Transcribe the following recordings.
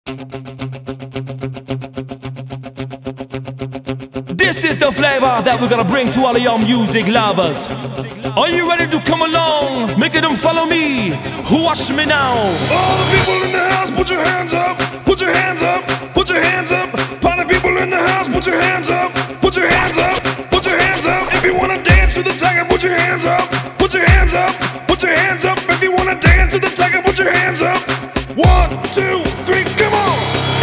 This is the flavor that we're gonna bring to all of y'all music lovers. Are you ready to come along? Make them follow me. Watch me now. All the people in the house, put your hands up. Put your hands up. Put your hands up. Party people in the house, put your hands up. Put your hands up. Put your hands up. If you wanna dance to the tiger, put your hands up. Put your hands up. Put your hands up. If you wanna dance to the tiger, put your hands up. 1, 2, 3, come on.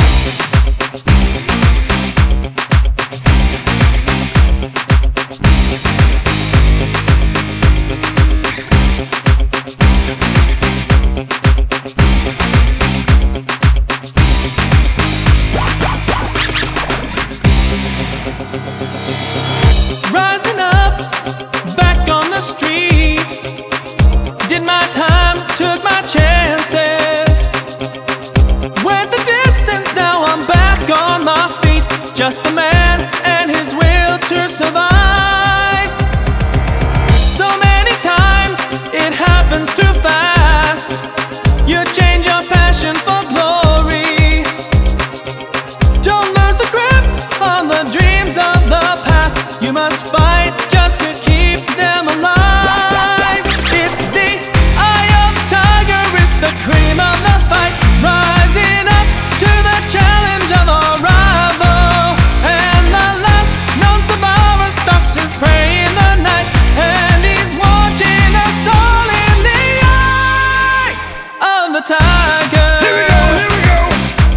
Rising up, back on the street. Did my time, took my chances. Went the distance, now I'm back on my feet. Just a man and his will to survive. So many times, it happens too fast. You change your passion for glory. Don't lose the grip on the dreams of the past. You must fight just to keep them alive. It's the eye of the tiger, it's the cream of the fight. Rising up to the challenge of our rival. And the last known survivor stalks his prey in the night. And he's watching us all in the eye of the tiger. Here we go, here we go.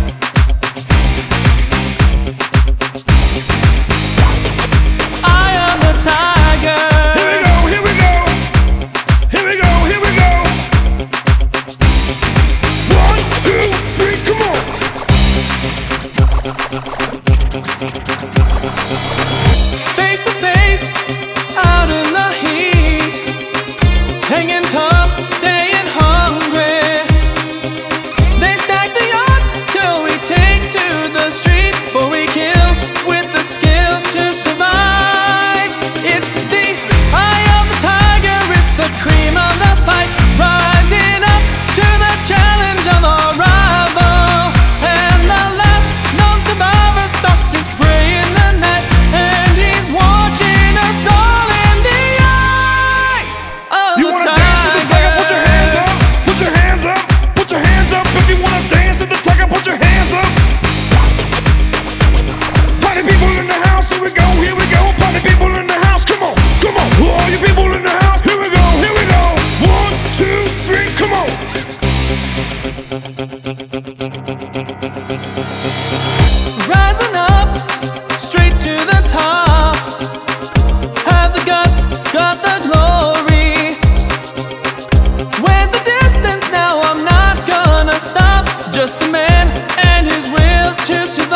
Eye of the tiger. Here we go, here we go. Here we go, here we go. 1, 2, 3, come on. Face to face, out in the heat. Hanging tough, staying hungry. They stack the odds till we take to the street. For we kill with the skill to survive. It's the eye of the tiger, it's the cream of the fight. Rising up to the challenge of our rival. And the last known survivor stalks his prey in the night. And he's watching us all in the eye of You the wanna tiger. dance to the tiger, put your hands up. Put your hands up. Put your hands up. If you wanna dance to the tiger, put your hands up. Party people in the house, here we go, here we go. Party people in the house, come on, come on. All you people in the house, here we go, here we go. 1, 2, 3, come on. Rising up, straight to the top. Have the guts, got the glory. Went the distance, now I'm not gonna stop. Just a man and his will to survive.